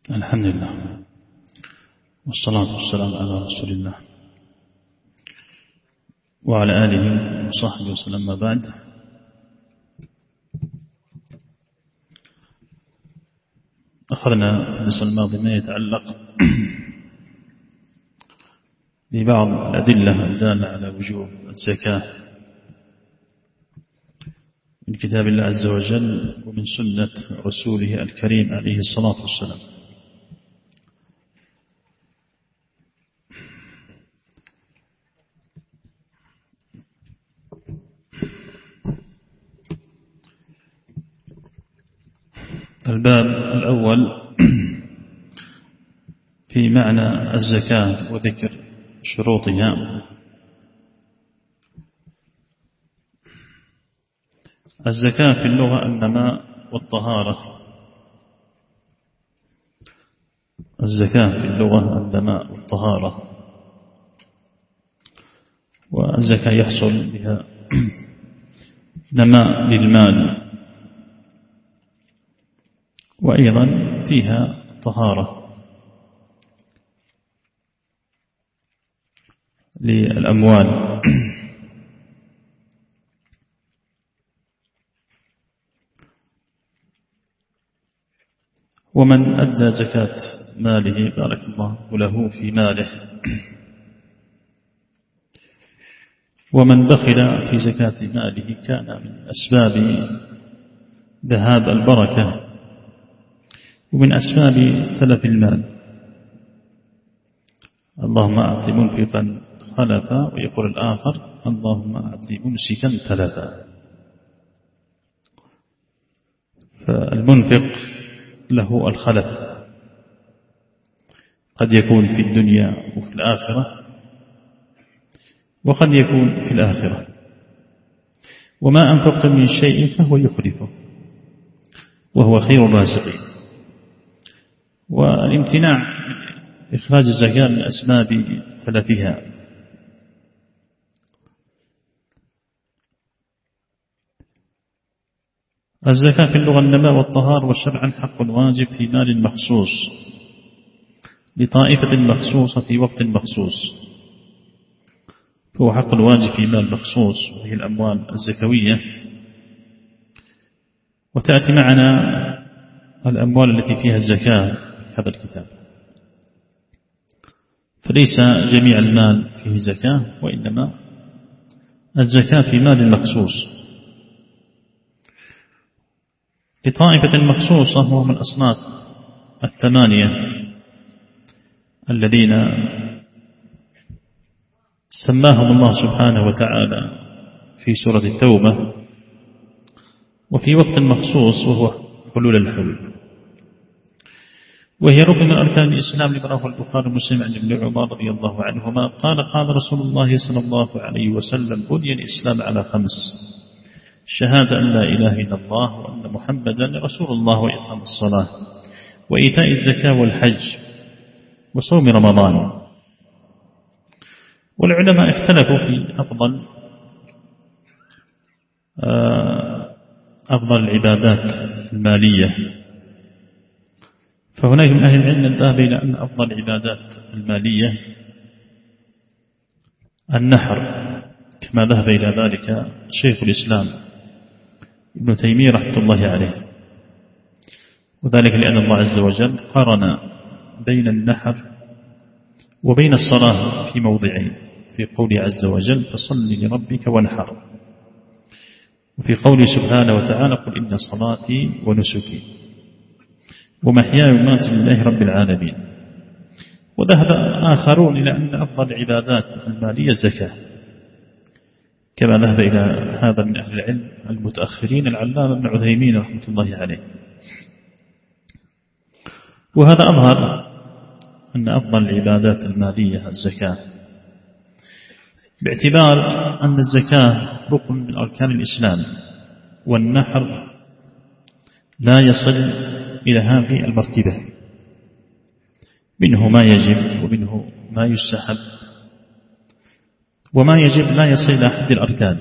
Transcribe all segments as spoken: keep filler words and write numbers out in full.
الحمد لله والصلاة والسلام على رسول الله وعلى آله وصحبه وسلم. ما بعد، أخذنا في الدرس الماضي ما يتعلق ببعض الأدلة الدالة على وجوب الزكاة من كتاب الله عز وجل ومن سنة رسوله الكريم عليه الصلاة والسلام. الباب الأول في معنى الزكاة وذكر شروطها. الزكاة في اللغة النماء والطهارة. الزكاة في اللغة النماء والطهارة، والزكاة يحصل بها نماء للمال، وأيضا فيها طهارة للأموال. ومن أدى زكاة ماله بارك الله له في ماله، ومن بخل في زكاة ماله كان من أسباب ذهاب البركة ومن أسباب تلف المال. اللهم أعط منفقا خلفا، ويقول الآخر اللهم أعط ممسكا تلفا. فالمنفق له الخلف، قد يكون في الدنيا وفي الآخرة، وقد يكون في الآخرة. وما أنفقتم من شيء فهو يخلفه وهو خير الرازقين. والامتناع من إخراج الزكاة من أسباب تلفها. الزكاة في اللغة النماء والطهار، وشرعا حق واجب في مال مخصوص لطائفة مخصوصة في وقت مخصوص، فهو حق واجب في مال مخصوص وهي الأموال الزكوية. وتأتي معنا الأموال التي فيها الزكاة في هذا الكتاب، فليس جميع المال فيه زكاة، وإنما الزكاة في مال مخصوص لطائفة مخصوصة، وهم الأصناف الثمانية الذين سماهم الله سبحانه وتعالى في سورة التوبة، وفي وقت مخصوص وهو حلول الحول، وهي ركن من أركان الإسلام لما رواه البخاري ومسلم عن ابن عمر رضي الله عنهما قال قال رسول الله صلى الله عليه وسلم بني الإسلام على خمس: شهادة أن لا إله إلا الله وأن محمدا رسول الله، وإقام الصلاة، وإيتاء الزكاة، والحج، وصوم رمضان. والعلماء اختلفوا في أفضل أفضل العبادات المالية، فهناك من أهل العلم الذهب إلى أن أفضل العبادات المالية النحر، كما ذهب إلى ذلك شيخ الإسلام ابن تيمية رحمة الله عليه، وذلك لأن الله عز وجل قرن بين النحر وبين الصلاة في موضعين، في قوله عز وجل فصل لربك وانحر، وفي قوله سبحانه وتعالى قل إن صلاتي ونسكي ومحياي ومماتي لله رب العالمين. وذهب آخرون إلى أن أفضل العبادات المالية الزكاة، كما ذهب إلى هذا من أهل العلم المتأخرين العلامة ابن عثيمين رحمة الله عليه. وهذا أظهر أن أفضل العبادات المالية الزكاة، باعتبار أن الزكاة ركن من أركان الإسلام، والنحر لا يصل إلى هذه المرتبة، منه ما يجب ومنه ما يستحب، وما يجب لا يصل إلى حد الأركان.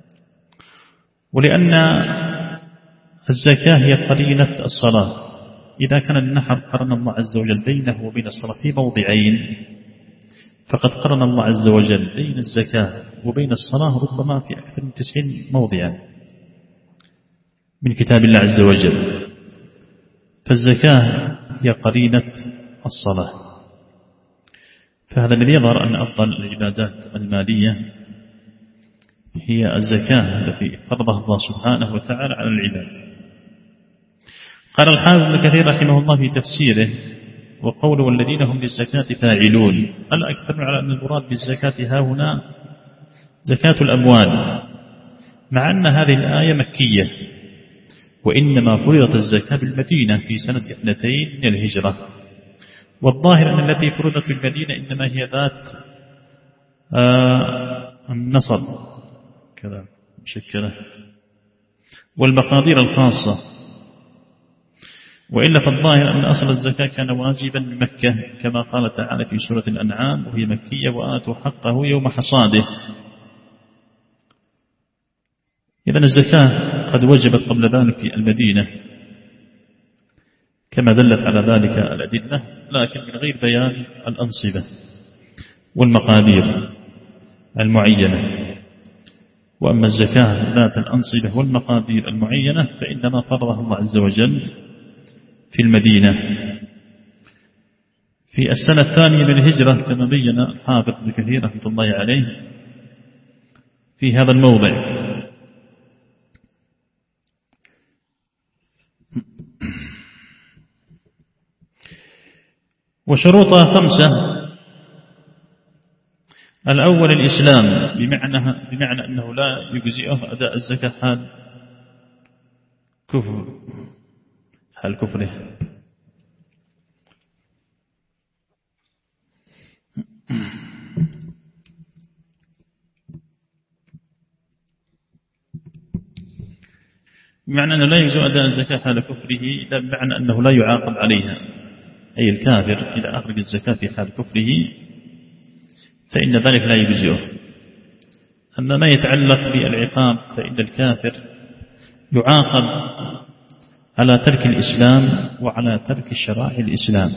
ولأن الزكاة هي قرينة الصلاة، إذا كان النحر قرن الله عز وجل بينه وبين الصلاة في موضعين، فقد قرن الله عز وجل بين الزكاة وبين الصلاة ربما في أكثر من تسعين موضعا من كتاب الله عز وجل. فالزكاة هي قرينة الصلاة، فهذا الذي يظهر أن أفضل العبادات المالية هي الزكاة التي فرضها الله سبحانه وتعالى على العباد. قال الحافظ ابن كثير رحمه الله في تفسيره: وقوله والذين هم للزكاة فاعلون، الأكثر على أن المراد بالزكاة ها هنا زكاة الأموال، مع أن هذه الآية مكية، وإنما فرضت الزكاة بالمدينة في سنة اثنتين من الهجرة، والظاهر أن التي فرضت بالمدينة إنما هي ذات آه النصب كذا مشكلة والمقادير الخاصة، وإلا فالظاهر أن أصل الزكاة كان واجبا بمكة كما قال تعالى في سورة الأنعام: وهي مكية وآتوا حقه يوم حصاده. إذن الزكاة قد وجبت قبل ذلك في المدينة كما دلت على ذلك الأدلة، لكن من غير بيان الأنصبة والمقادير المعينة. وأما الزكاة ذات الأنصبة والمقادير المعينة فإنما فرضها الله عز وجل في المدينة في السنة الثانية من الهجرة كما بين الحافظ ابن كثير رحمة الله عليه في هذا الموضع. وشروطها خمسة: الأول الإسلام، بمعنى, بمعنى أنه لا يجزئه أداء الزكاة حال كفر حال كفره. بمعنى أنه لا يجزئ أداء الزكاة حال كفره، لا بمعنى أنه لا يعاقب عليها، أي الكافر إذا أخرج الزكاة في حال كفره فإن ذلك لا يجزئه. أما ما يتعلق بالعقاب فإن الكافر يعاقب على ترك الإسلام وعلى ترك شرائع الإسلام.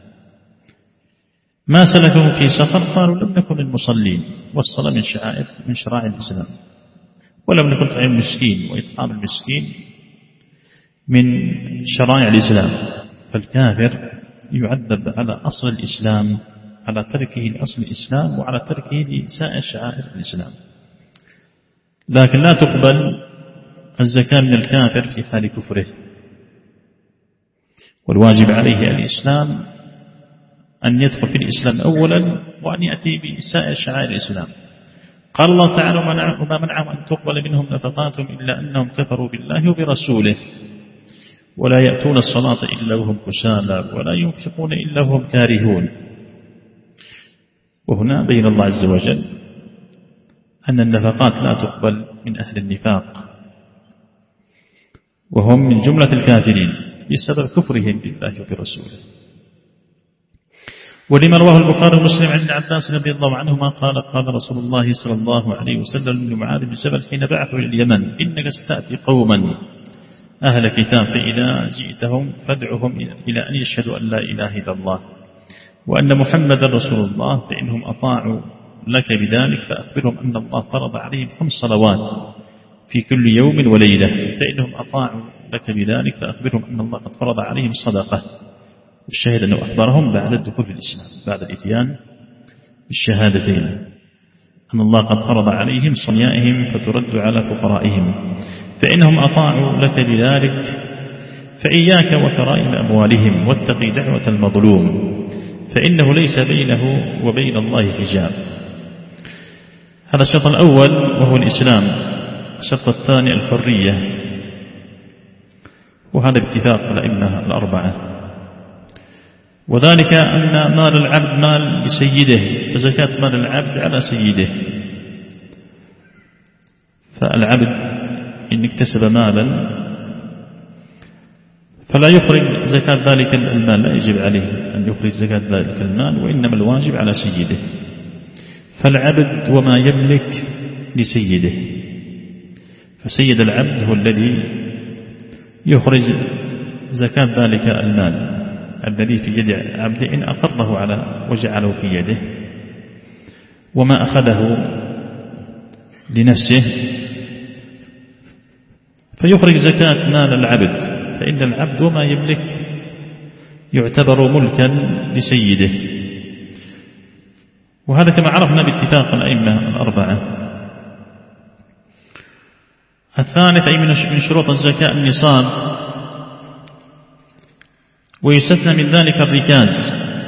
ما سلكهم في سقر؟ قالوا لم نكن المصلين، والصلاة من شعائر من شرائع الإسلام، ولم نكن نطعم المسكين، وإطعام المسكين من شرائع الإسلام. فالكافر يعذب على أصل الإسلام، على تركه لأصل الإسلام وعلى تركه لسائر شعائر الإسلام، لكن لا تقبل الزكاة من الكافر في حال كفره. والواجب عليه الإسلام أن يدخل في الإسلام أولا وأن يأتي بسائر شعائر الإسلام. قال الله تعالى: وما منعهم أن تقبل منهم نفقاتهم إلا أنهم كفروا بالله وبرسوله ولا يأتون الصلاة إلا وهم كسالى ولا ينفقون إلا وهم كارهون. وهنا بين الله عز وجل أن النفقات لا تقبل من أهل النفاق، وهم من جملة الكافرين بسبب كفرهم بالله وبرسوله. ولما رواه البخاري ومسلم عن ابن عباس رضي الله عنهما قال: قال رسول الله صلى الله عليه وسلم لمعاذ بن جبل حين بعثه إلى اليمن: إنك ستأتي قوما أهل كتاب، فإذا جئتهم فادعهم إلى أن يشهدوا أن لا إله إلا الله وأن محمدا رسول الله، فإنهم أطاعوا لك بذلك فأخبرهم أن الله فرض عليهم خمس صلوات في كل يوم وليلة، فإنهم أطاعوا لك بذلك فأخبرهم أن الله قد فرض عليهم صدقة. والشاهد أنه أخبرهم بعد الدخول في الإسلام، بعد الإتيان بالشهادتين، أن الله قد فرض عليهم صنيائهم فترد على فقرائهم، فإنهم أطاعوا لك بذلك فإياك وكرائم أموالهم واتقي دعوة المظلوم فإنه ليس بينه وبين الله حجاب. هذا الشرط الأول وهو الإسلام. الشرط الثاني الحرية، وهذا باتفاق الأئمة الأربعة، وذلك أن مال العبد مال لسيده، فزكاة مال العبد على سيده. فالعبد إن اكتسب مالا فلا يخرج زكاة ذلك المال، لا يجب عليه أن يخرج زكاة ذلك المال، وإنما الواجب على سيده. فالعبد وما يملك لسيده، فسيد العبد هو الذي يخرج زكاة ذلك المال الذي في يد عبده إن أقره على وجعله في يده وما أخذه لنفسه، فيخرج زكاة مال العبد، فإن العبد وما يملك يعتبر ملكا لسيده. وهذا كما عرفنا باتفاق الأئمة الأربعة. الثالث أي من شروط الزكاة النصاب، ويستثنى من ذلك الركاز،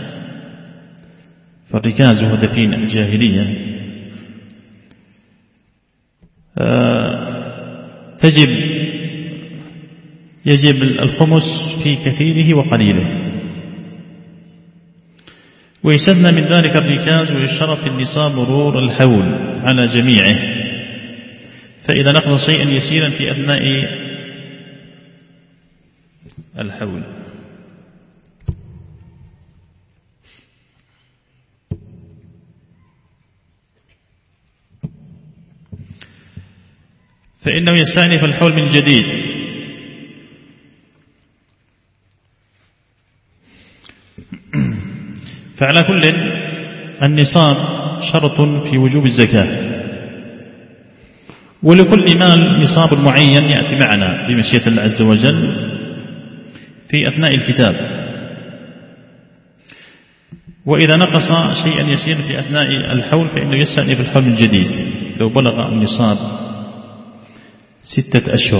فالركاز هو دفين الجاهلية تجب يجب الخمس في كثيره وقليله. ويستثنى من ذلك الركاز، ويشترط في النصاب مرور الحول على جميعه، فإذا نقض شيئا يسيرا في أثناء الحول. فإنه يستأنف الحول من جديد. فعلى كل النصاب شرط في وجوب الزكاة، ولكل مال نصاب معين يأتي معنا بمشيئة الله عز وجل في أثناء الكتاب. وإذا نقص شيئا يسير في أثناء الحول فإنه يستأنف الحول من جديد. لو بلغ النصاب ستة أشهر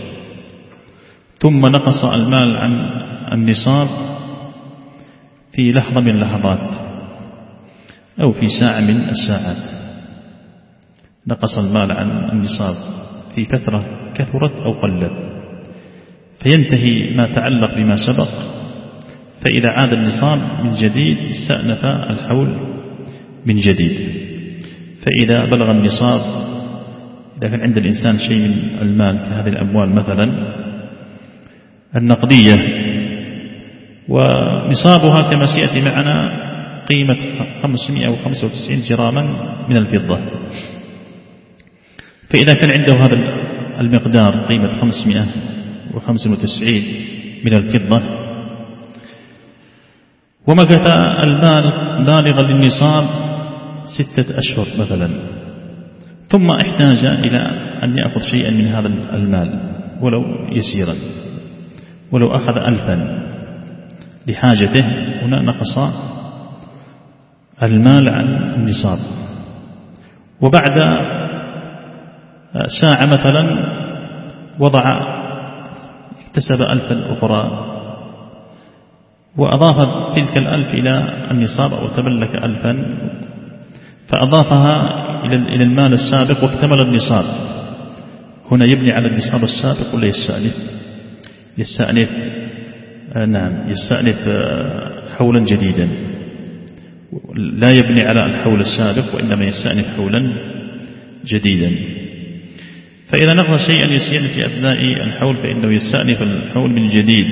ثم نقص المال عن النصاب في لحظة من اللحظات أو في ساعة من الساعات، نقص المال عن النصاب في فترة كثرت أو قلت، فينتهي ما تعلق بما سبق، فإذا عاد النصاب من جديد استأنف الحول من جديد. فإذا بلغ النصاب، إذا كان عند الإنسان شيء من المال كهذه الأموال مثلا النقدية، ونصابها كما سيأتي معنا قيمة خمسمائة وخمسة وتسعين جراما من الفضة، فإذا كان عنده هذا المقدار قيمة خمسمائة وخمسة وتسعين من الفضة ومكث المال بالغا للنصاب ستة أشهر مثلا، ثم احتاج إلى أن يأخذ شيئا من هذا المال ولو يسيرا، ولو أخذ ألفا لحاجته، هنا نقص المال عن النصاب. وبعد ساعة مثلا وضع اكتسب ألفا أخرى وأضاف تلك الألف إلى النصاب أو تملك ألفا فأضافها إلى المال السابق واكتمل النصاب، هنا يبني على النصاب السابق ولا يستأنف؟ يستأنف آه نعم يستأنف آه حولا جديدا، لا يبني على الحول السابق وإنما يستأنف حولا جديدا. فإذا نقض شيئا يسير في أثناء الحول فإنه يستأنف الحول من جديد.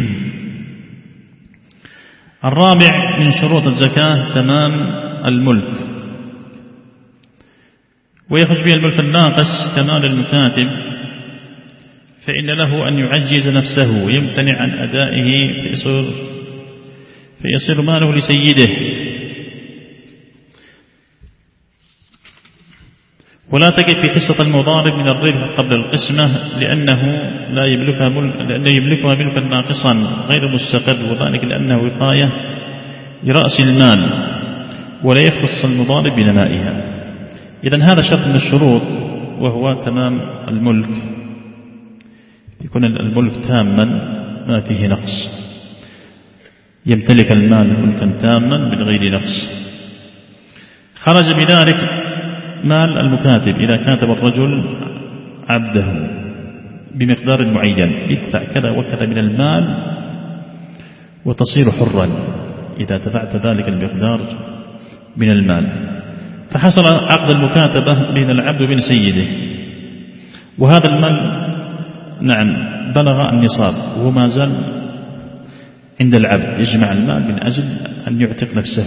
الرابع من شروط الزكاة تمام الملك، ويخرج به الملك الناقص كمال المكاتب، فإن له أن يعجز نفسه ويمتنع عن أدائه فيصير, فيصير ماله لسيده، ولا تجد في حصة المضارب من الربح قبل القسمة لأنه لا يملكها ملك لأنه يملكها ملكا ناقصا غير مستقر، وذلك لأنه وقاية لرأس المال ولا يختص المضارب بنمائها. إذن هذا شرط من الشروط وهو تمام الملك، يكون الملك تاما ما فيه نقص، يمتلك المال ملكا تاما من غير نقص. خرج بذلك مال المكاتب إذا كاتب الرجل عبده بمقدار معين، يدفع كذا وكذا من المال وتصير حرا إذا دفعت ذلك المقدار من المال. فحصل عقد المكاتبة بين العبد وبين سيده، وهذا المال نعم بلغ النصاب وما زال عند العبد، يجمع المال من أجل أن يعتق نفسه،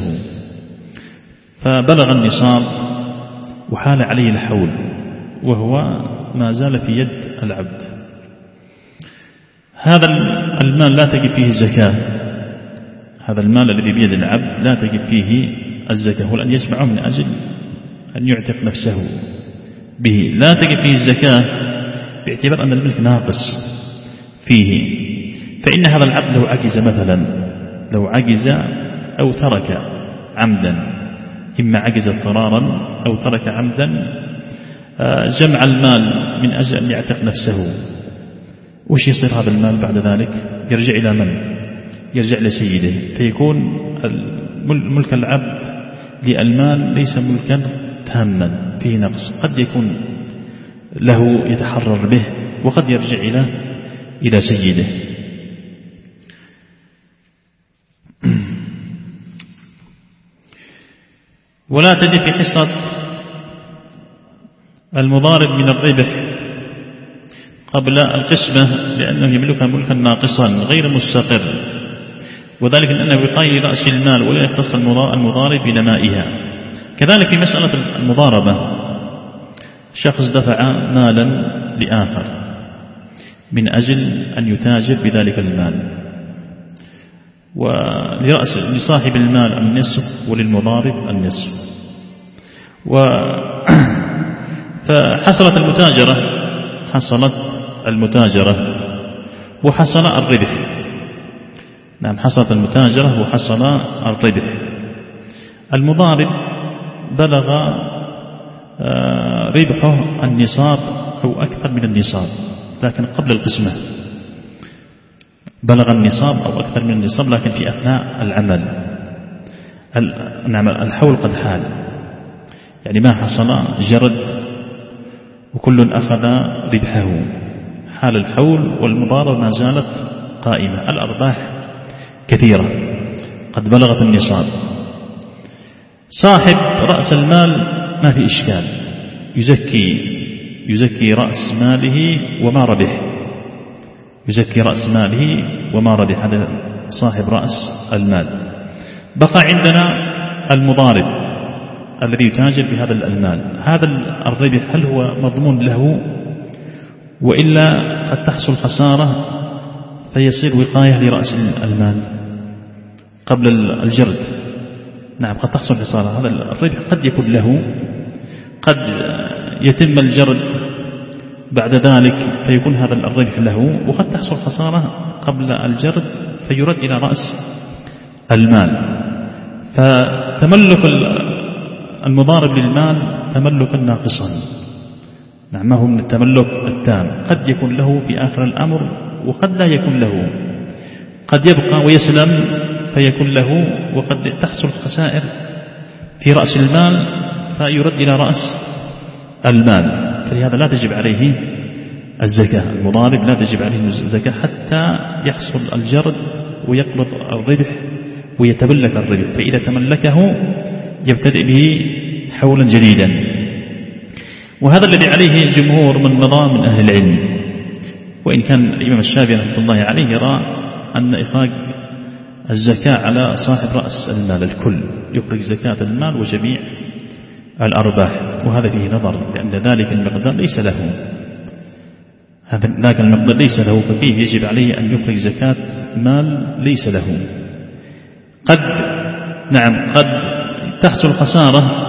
فبلغ النصاب وحال عليه الحول وهو ما زال في يد العبد. هذا المال لا تجب فيه الزكاة، هذا المال الذي بيد العبد لا تجب فيه الزكاة، هو أن يجمعه من أجل أن يعتق نفسه به، لا تجب فيه الزكاة باعتبار أن الملك ناقص فيه. فإن هذا العبد لو عجز مثلا، لو عجز أو ترك عمدا، إما عجز اضطرارا أو ترك عمدا جمع المال من أجل أن يعتق نفسه، وش يصير هذا المال بعد ذلك؟ يرجع إلى من؟ يرجع لسيده، فيكون ملك العبد للمال ليس ملكا تاما فيه نقص، قد يكون له يتحرر به وقد يرجع إلى إلى سيده. ولا تجب في حصة المضارب من الربح قبل القسمة لأنه يملكها ملكا ناقصا غير مستقر، وذلك لأنه وقاية لرأس المال ولا يختص المضارب بنمائها. كذلك في مسألة المضاربة، شخص دفع مالا لآخر من أجل أن يتاجر بذلك المال، ولرأس لصاحب المال النصف وللمضارب النصف، و فحصلت المتاجرة حصلت المتاجرة وحصل الربح. نعم، حصلت المتاجرة وحصل الربح. المضارب بلغ ربحه النصاب أو أكثر من النصاب، لكن قبل القسمة بلغ النصاب أو أكثر من النصاب، لكن في أثناء العمل نعم الحول قد حال، يعني ما حصل جرد وكل أخذ ربحه، حال الحول والمضاربة ما زالت قائمة، الأرباح كثيرة قد بلغت النصاب. صاحب رأس المال ما في إشكال، يزكي يزكي رأس ماله وما ربح، يزكي رأس ماله وما ربح، هذا صاحب رأس المال. بقى عندنا المضارب الذي يتاجر بهذا المال، هذا الربح هل هو مضمون له وإلا قد تحصل خسارة فيصير وقاية لرأس المال قبل الجرد؟ نعم، قد تحصل خسارة، هذا الربح قد يكون له، قد يتم الجرد بعد ذلك فيكون هذا الربح له، وقد تحصل خسارة قبل الجرد فيرد إلى رأس المال. فتملك المضارب للمال تملكا ناقصا، نعم، ما هو من التملك التام، قد يكون له في آخر الأمر وقد لا يكون له، قد يبقى ويسلم فيكون له، وقد تحصل خسائر في رأس المال فيرد إلى رأس المال. فلهذا لا تجب عليه الزكاة، المضارب لا تجب عليه الزكاة حتى يحصل الجرد ويقبض الربح ويتملك الربح، فإذا تملكه يبتدئ به حولا جديدا. وهذا الذي عليه الجمهور من مضى من أهل العلم، وإن كان الإمام الشافعي رحمه الله عليه يرى أن إخراج الزكاة على صاحب رأس المال الكل، يخرج زكاة المال وجميع الأرباح، وهذا فيه نظر لأن ذلك المقدار ليس له، هذا ذاك المقدار ليس له، ففيه يجب عليه أن يخرج زكاة مال ليس له. قد نعم قد تحصل خسارة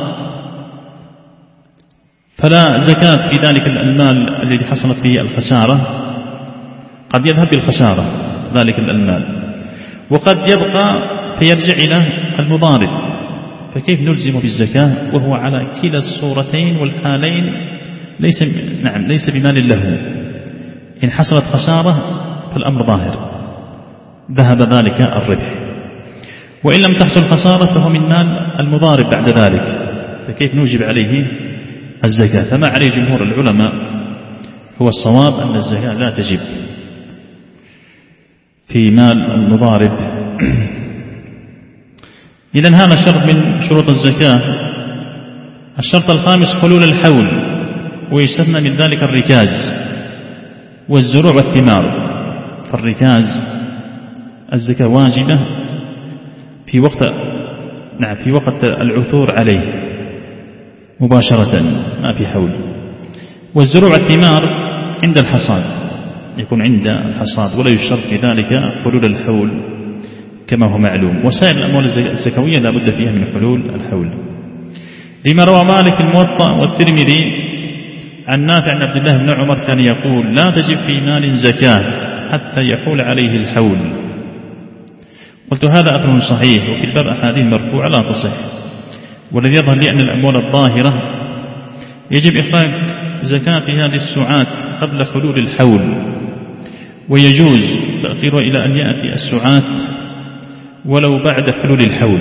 فلا زكاة في ذلك المال الذي حصلت فيه الخسارة، قد يذهب بالخسارة ذلك المال، وقد يبقى فيرجع إلى المضارب، فكيف نلزم بالزكاة وهو على كلا الصورتين والحالين ليس نعم ليس بمال له؟ إن حصلت خسارة فالأمر ظاهر، ذهب ذلك الربح، وإن لم تحصل خسارة فهو من مال المضارب بعد ذلك، فكيف نوجب عليه الزكاة؟ فما عليه جمهور العلماء هو الصواب أن الزكاة لا تجب في مال المضارب. إذن هذا شرط من شروط الزكاة. الشرط الخامس حلول الحول، ويستثنى من ذلك الركاز والزروع والثمار. فالركاز الزكاة واجبة في وقت نعم في وقت العثور عليه مباشرة ما في حول، والزروع والثمار عند الحصاد، يكون عند الحصاد، ولا يشترط في ذلك حلول الحول كما هو معلوم. وسائر الأموال الزكوية لا بد فيها من حلول الحول، لما روى مالك في الموطأ والترمذي عن نافع عن عبد الله بن عمر كان يقول: لا تجب في مال زكاة حتى يحول عليه الحول. قلت: هذا أثر صحيح، وفي الباب أحاديث مرفوعة لا تصح. والذي يظهر لي أن الأموال الظاهرة يجب إخراج زكاتها للسعاة قبل حلول الحول، ويجوز تأخيرها إلى أن يأتي السعاة ولو بعد حلول الحول.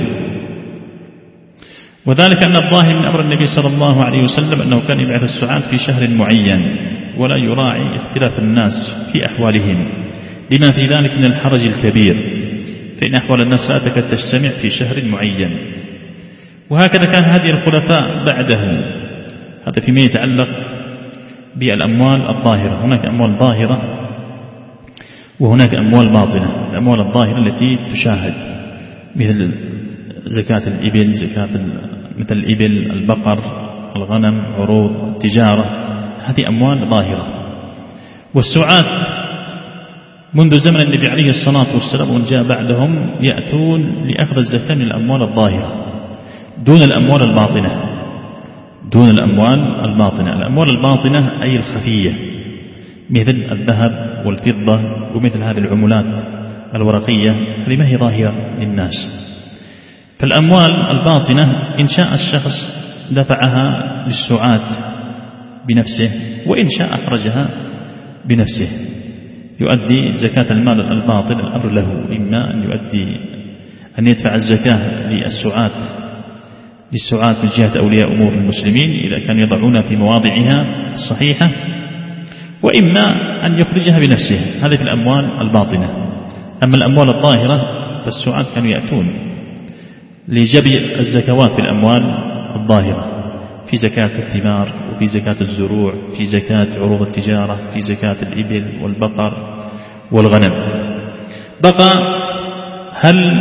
وذلك أن الظاهر من أمر النبي صلى الله عليه وسلم أنه كان يبعث السعاة في شهر معين، ولا يراعي اختلاف الناس في أحوالهم، لما في ذلك من الحرج الكبير، فإن أحوال الناس لا تكاد تجتمع في شهر معين. وهكذا كان هدي الخلفاء بعده. هذا فيما يتعلق بالأموال الظاهرة. هناك أموال ظاهرة وهناك أموال باطنة. الأموال الظاهرة التي تشاهد مثل زكاة الإبل، زكاة مثل الإبل، البقر، الغنم، عروض التجارة، هذه أموال ظاهرة. والسعاة منذ زمن النبي عليه الصلاة والسلام ومن جاء بعدهم يأتون لأخذ الزكاة من الأموال الظاهرة دون الأموال الباطنة، دون الأموال الباطنة. الأموال الباطنة أي الخفية، مثل الذهب والفضة ومثل هذه العملات الورقية، هذه ما هي ظاهرة للناس. فالأموال الباطنة إن شاء الشخص دفعها للسعاة بنفسه، وإن شاء أخرجها بنفسه يؤدي زكاة المال الباطن. الأمر له، إما أن يؤدي أن يدفع الزكاة للسعاة للسعاة من جهة أولياء أمور المسلمين إذا كانوا يضعونها في مواضعها الصحيحة، وإما أن يخرجها بنفسه. هذه في الأموال الباطنة. أما الأموال الظاهرة فالسعاة كانوا يأتون لجبي الزكوات في الأموال الظاهرة، في زكاة الثمار، وفي زكاة الزروع، في زكاة عروض التجارة، في زكاة الإبل والبقر والغنم. بقى هل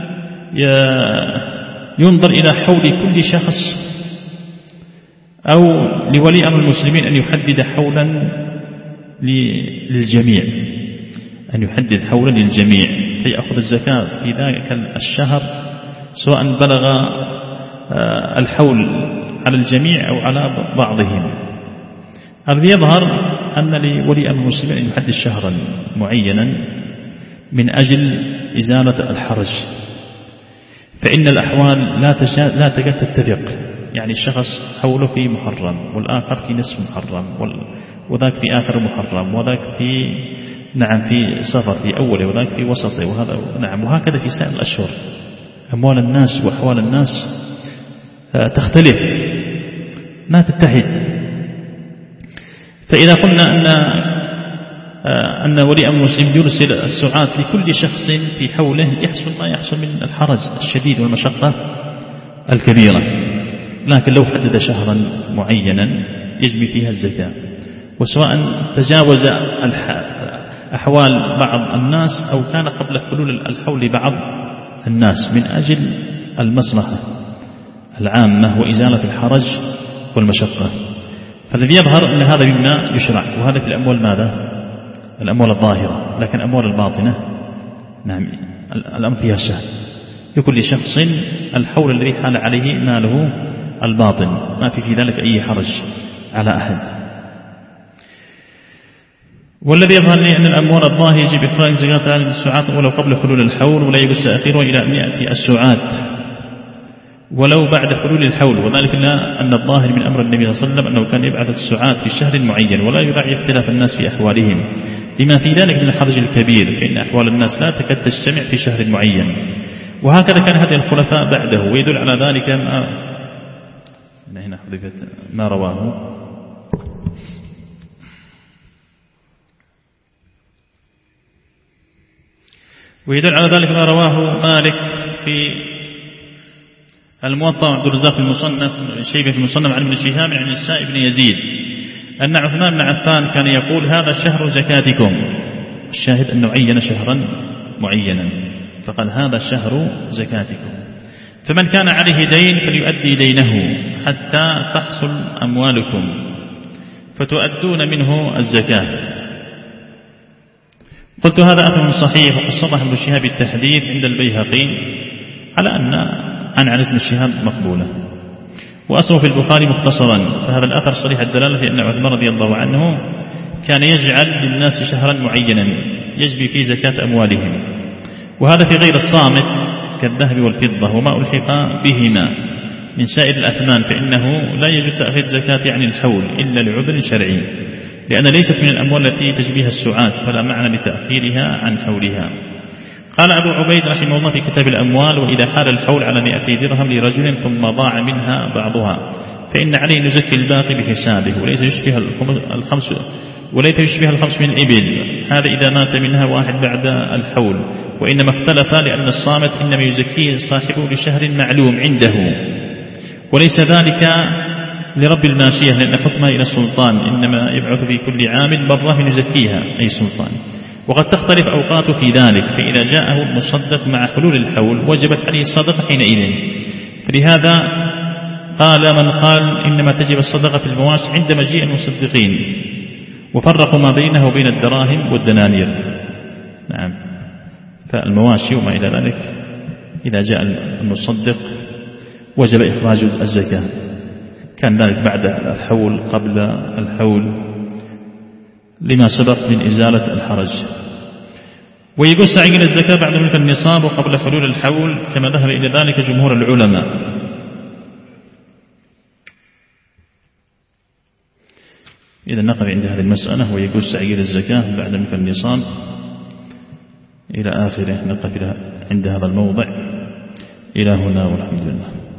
ينظر إلى حول كل شخص أو لولي أمر المسلمين أن يحدد حولا للجميع، أن يحدد حولا للجميع فيأخذ الزكاة في ذلك الشهر سواء بلغ الحول على الجميع أو على بعضهم؟ الذي يظهر أن لولي أمر المسلمين أن يحدد شهرا معينا من أجل إزالة الحرج، فإن الأحوال لا لا تكاد تتفق. يعني الشخص حوله في محرم، والآخر في نصف محرم، وذاك في آخر محرم، وذاك في نعم في صفر في أوله، وذاك في وسطه، وهذا نعم، وهكذا في سائر الأشهر. أموال الناس وأحوال الناس تختلف ما تتحد. فإذا قلنا أن أن ولي أمر المسلم يرسل السعاة لكل شخص في حوله، يحصل ما يحصل من الحرج الشديد والمشقة الكبيرة. لكن لو حدد شهرا معينا يجمي فيها الزكاة، وسواء تجاوز أحوال بعض الناس أو كان قبل حلول الحول بعض الناس، من أجل المصلحة العامة وإزالة الحرج والمشقة. فالذي يظهر أن هذا مما يشرع، وهذا في الأموال ماذا؟ الأموال الظاهرة. لكن الأموال الباطنة نعم الأمر فيها سهل، لكل شخص الحول الذي حال عليه ماله الباطن، ما في في ذلك أي حرج على أحد. والذي يظهر لي أن الأموال الظاهرة يجب إخراج زكاتها للسعاة ولو قبل حلول الحول، ولا يجوز تأخيرها إلى أن يأتي السعاة ولو بعد حلول الحول. وذلك أن الظاهر من أمر النبي صلى الله عليه وسلم أنه كان يبعث السعاة في شهر معين، ولا يراعي اختلاف الناس في أحوالهم، لما في ذلك من الحرج الكبير، فإن أحوال الناس لا تكاد تجتمع في شهر معين. وهكذا كان هدي الخلفاء بعده. ويدل على ذلك ما هنا حذفت ما رواه ويدل على ذلك ما رواه مالك في الموطأ، عبد الرزاق في المصنف، شيبة في المصنف، عن ابن شهاب عن السائب بن يزيد أن عثمان بن عفان كان يقول: هذا شهر زكاتكم. الشاهد أنه عين شهرا معينا، فقال: هذا شهر زكاتكم، فمن كان عليه دين فليؤدي دينه حتى تحصل أموالكم فتؤدون منه الزكاة. قلت هذا أثر صحيح، وقد صرح ابن شهاب التحديث عند البيهقي على أن عن عن ابن شهاب مقبولة، وأصله في البخاري مختصرا. فهذا الأثر صريح الدلالة في أن عثمان رضي الله عنه كان يجعل للناس شهرا معينا يجبي فيه زكاة أموالهم، وهذا في غير الصامت كالذهب والفضة وما ألحق بهما من سائر الأثمان، فإنه لا يجوز تأخير زكاة عن الحول إلا لعذر شرعي، لأن ليست من الأموال التي تجبيها السعات، فلا معنى لتأخيرها عن حولها. قال أبو عبيد رحمه الله في كتاب الأموال: وإذا حال الحول على مئتي درهم لرجل ثم ضاع منها بعضها فإن عليه نزكي الباقي بحسابه، وليس يشبه الخمس وليس يشبه الخمس من الإبل، هذا إذا مات منها واحد بعد الحول. وإنما اختلف لأن الصامت إنما يزكيه صاحبه لشهر معلوم عنده، وليس ذلك لرب الماشية، لأن حكمها إلى السلطان، إنما يبعث في كل عام مرة يزكيها أي سلطان، وقد تختلف أوقات في ذلك، فإذا جاءه المصدق مع حلول الحول وجبت عليه الصدقة حينئذ. فلهذا قال من قال إنما تجب الصدقة في المواشي عند مجيء المصدقين، وفرقوا ما بينه وبين الدراهم والدنانير. نعم، فالمواشي وما إلى ذلك إذا جاء المصدق وجب إخراج الزكاة، كان ذلك بعد الحول قبل الحول لما سبق من إزالة الحرج. ويجوز تعيين الزكاة بعد ملك النصاب وقبل حلول الحول كما ذهب إلى ذلك جمهور العلماء. إذا نقف عند هذه المسألة ويجوز تعيين الزكاة بعد ملك النصاب إلى آخره، نقف عند هذا الموضع. إلى هنا والحمد لله.